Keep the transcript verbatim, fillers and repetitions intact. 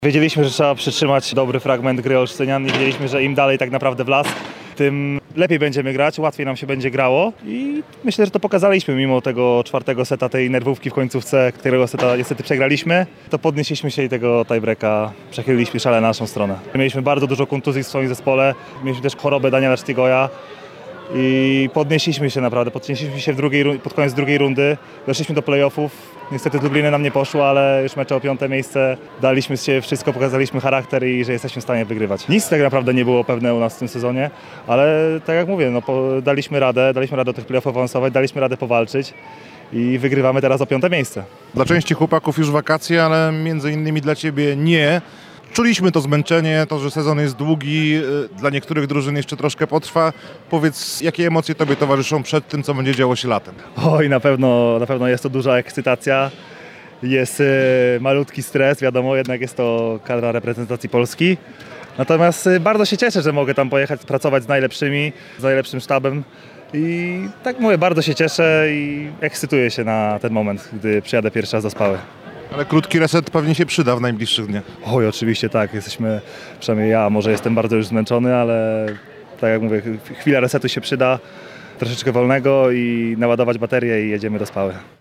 Wiedzieliśmy, że trzeba przytrzymać dobry fragment gry Olsztynian i wiedzieliśmy, że im dalej tak naprawdę w las, tym lepiej będziemy grać, łatwiej nam się będzie grało i myślę, że to pokazaliśmy mimo tego czwartego seta, tej nerwówki w końcówce, którego seta niestety przegraliśmy, to podnieśliśmy się i tego tiebreaka przechyliliśmy szale na naszą stronę. Mieliśmy bardzo dużo kontuzji w swoim zespole, mieliśmy też chorobę Daniela Sztygoja i podnieśliśmy się naprawdę, podnieśliśmy się w drugiej, pod koniec drugiej rundy, doszliśmy do playoffów. Niestety z Lubliny nam nie poszło, ale już mecze o piąte miejsce daliśmy z siebie wszystko, pokazaliśmy charakter i że jesteśmy w stanie wygrywać. Nic tak naprawdę nie było pewne u nas w tym sezonie, ale tak jak mówię, no, po, daliśmy radę, daliśmy radę do tych playoffów awansować, daliśmy radę powalczyć i wygrywamy teraz o piąte miejsce. Dla części chłopaków już wakacje, ale między innymi dla Ciebie nie. Czuliśmy to zmęczenie, to, że sezon jest długi, dla niektórych drużyn jeszcze troszkę potrwa. Powiedz, jakie emocje Tobie towarzyszą przed tym, co będzie działo się latem? Oj, na pewno, na pewno jest to duża ekscytacja, jest y, malutki stres, wiadomo, jednak jest to kadra reprezentacji Polski. Natomiast y, bardzo się cieszę, że mogę tam pojechać, pracować z najlepszymi, z najlepszym sztabem. I tak mówię, bardzo się cieszę i ekscytuję się na ten moment, gdy przyjadę pierwszy raz do Spały. Ale krótki reset pewnie się przyda w najbliższych dniach. Oj, oczywiście tak, jesteśmy, przynajmniej ja może jestem bardzo już zmęczony, ale tak jak mówię, chwila resetu się przyda, troszeczkę wolnego i naładować baterię i jedziemy do Spały.